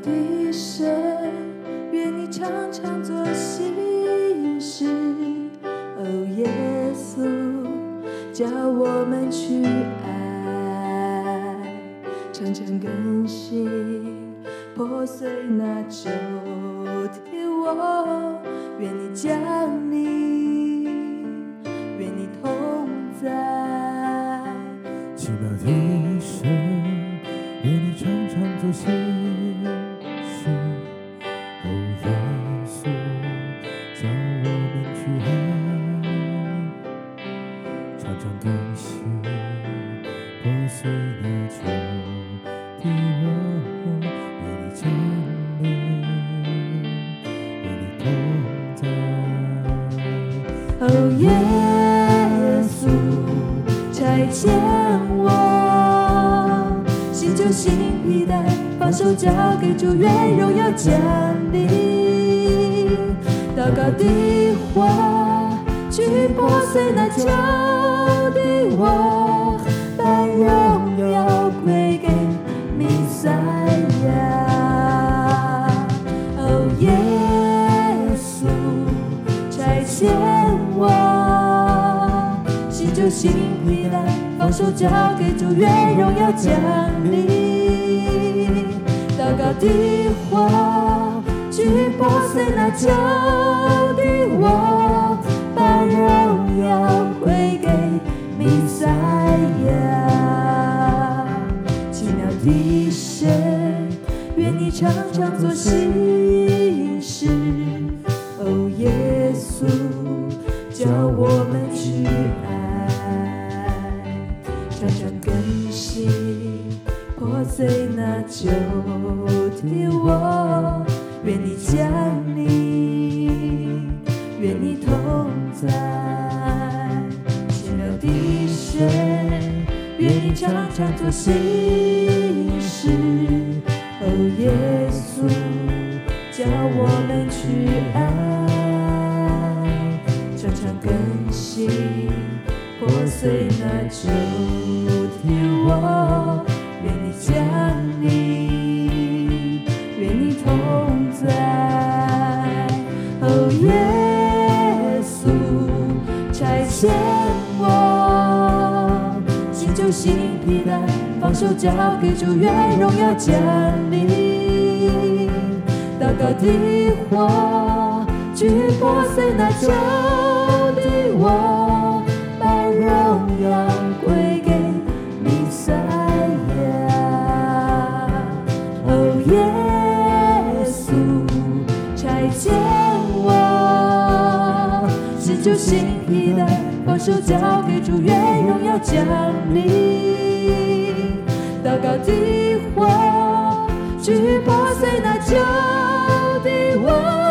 的神，愿你常常做新事。哦，耶稣，叫我们去爱，常常更新破碎那旧的我。愿你降临，愿你同在。 奇妙的神，愿你常常做新事。哦，耶稣，叫我们去爱，常常更新破碎那旧的我。愿你降临，愿你同在。 哦，耶稣，差遣我，新旧新皮带，放手交给主，愿荣耀降临。祷告的话，去破碎那旧的我，把荣耀归给弥赛亚。哦，耶稣，差遣我，新旧新皮带，放手交给主，愿荣耀降临。祷告的话，去破碎那旧的我，把荣耀归给弥赛亚。奇妙的神，愿你常常做新事。哦，耶稣，叫我们去爱，常常更新破碎那旧的我。愿你降临，愿你同在。奇妙的神，愿你常常做新事。哦，耶稣，叫我们去爱，常常更新破碎那旧的我。愿你降临，愿你同在。哦，耶稣，差遣我，新旧新皮带，放手交给主，愿荣耀降临。祷告的话，去破碎那旧的我，把荣耀归给弥赛亚。哦，耶稣，差遣我，新旧新皮带，放手交给主，愿荣耀降临。祷告的话，去破碎那旧的我。